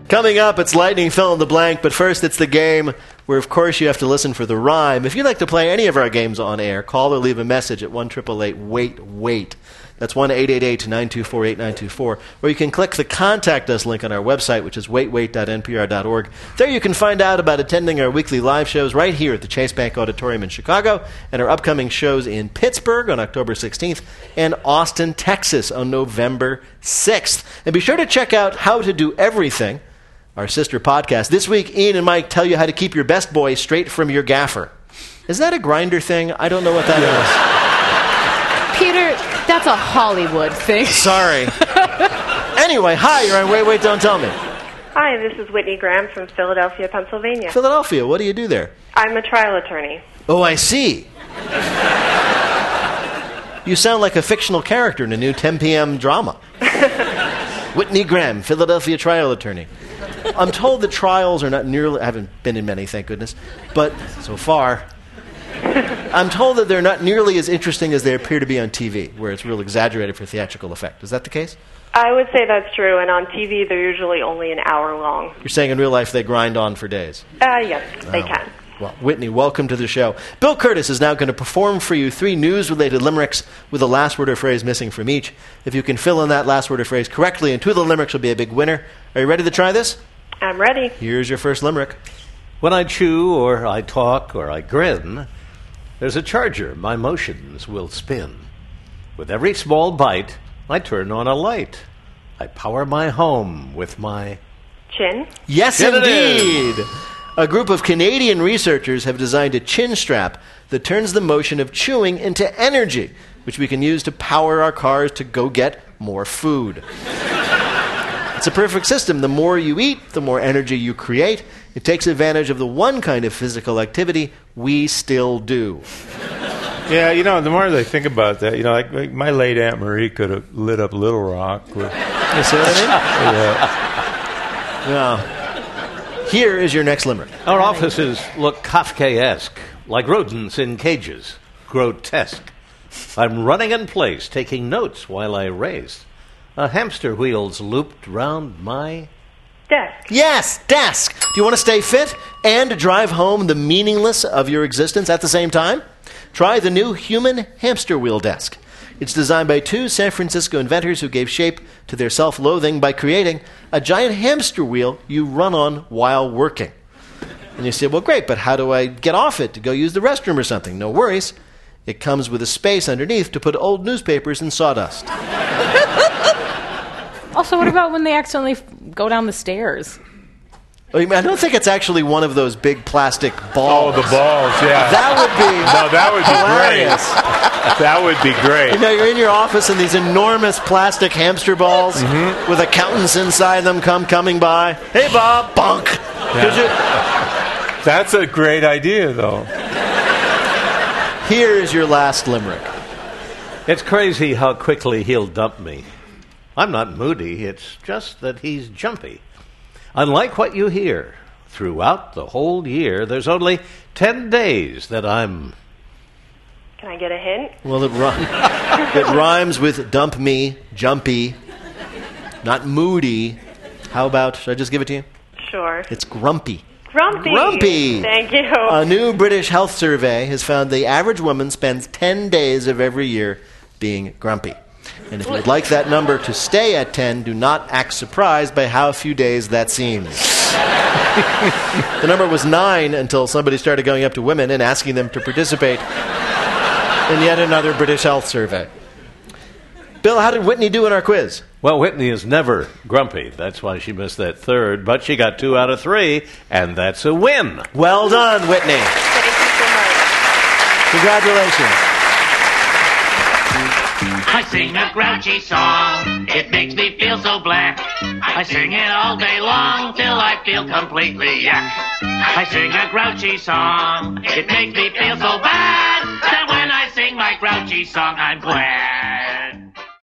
Coming up, it's Lightning Fill in the Blank, but first it's the game where, of course, you have to listen for the rhyme. If you'd like to play any of our games on air, call or leave a message at 1-888-WAIT-WAIT. That's 1-888-924-8924. Or you can click the Contact Us link on our website, which is waitwait.npr.org. There you can find out about attending our weekly live shows right here at the Chase Bank Auditorium in Chicago, and our upcoming shows in Pittsburgh on October 16th and Austin, Texas on November 6th. And be sure to check out How to Do Everything, our sister podcast. This week, Ian and Mike tell you how to keep your best boy straight from your gaffer. Is that a Grindr thing? I don't know what that is. Peter, that's a Hollywood thing. Sorry. Anyway, hi, you're on Wait, Don't Tell Me. Hi, this is Whitney Graham from Philadelphia, Pennsylvania. Philadelphia, what do you do there? I'm a trial attorney. Oh, I see. You sound like a fictional character in a new 10 p.m. drama. Whitney Graham, Philadelphia trial attorney. I'm told that trials are not nearly... I haven't been in many, thank goodness. But so far... I'm told that they're not nearly as interesting as they appear to be on TV, where it's real exaggerated for theatrical effect. Is that the case? I would say that's true, and on TV they're usually only an hour long. You're saying in real life they grind on for days? Yes, they can. Well, Whitney, welcome to the show. Bill Curtis is now going to perform for you 3 news-related limericks with a last word or phrase missing from each. If you can fill in that last word or phrase correctly, and 2 of the limericks will be a big winner. Are you ready to try this? I'm ready. Here's your first limerick. When I chew or I talk or I grin, there's a charger my motions will spin. With every small bite, I turn on a light. I power my home with my... Chin? Yes, Chin indeed! A group of Canadian researchers have designed a chin strap that turns the motion of chewing into energy, which we can use to power our cars to go get more food. It's a perfect system. The more you eat, the more energy you create. It takes advantage of the one kind of physical activity we still do. Yeah, the more I think about that, like my late Aunt Marie could have lit up Little Rock. You see what I mean? Yeah. Here is your next limerick. Our offices look Kafkaesque, like rodents in cages. Grotesque. I'm running in place, taking notes while I race. A hamster wheel's looped round my... Desk. Yes, desk. Do you want to stay fit and drive home the meaningless of your existence at the same time? Try the new human hamster wheel desk. It's designed by 2 San Francisco inventors who gave shape to their self-loathing by creating a giant hamster wheel you run on while working. And you say, well, great, but how do I get off it to go use the restroom or something? No worries. It comes with a space underneath to put old newspapers and sawdust. Also, what about when they accidentally go down the stairs? I don't think it's actually one of those big plastic balls. Oh, the balls, yeah. That would be hilarious. That would be great. You're in your office and these enormous plastic hamster balls with accountants inside them coming by. Hey, Bob, bonk. Yeah. That's a great idea, though. Here is your last limerick. It's crazy how quickly he'll dump me. I'm not moody, it's just that he's jumpy. Unlike what you hear, throughout the whole year, there's only 10 days that I'm... Can I get a hint? Well, it rhymes with dump me, jumpy, not moody. How about, should I just give it to you? Sure. It's grumpy. Grumpy. Grumpy. Thank you. A new British health survey has found the average woman spends 10 days of every year being grumpy. And if you would like that number to stay at 10, do not act surprised by how few days that seems. The number was 9 until somebody started going up to women and asking them to participate in yet another British health survey. Bill, how did Whitney do in our quiz? Well, Whitney is never grumpy. That's why she missed that third, but she got 2 out of 3, and that's a win. Well done, Whitney. Thank you so much. Congratulations. I sing a grouchy song, it makes me feel so black. I sing it all day long till I feel completely yak. I sing a grouchy song, it makes me feel so bad that when I sing my grouchy song I'm glad.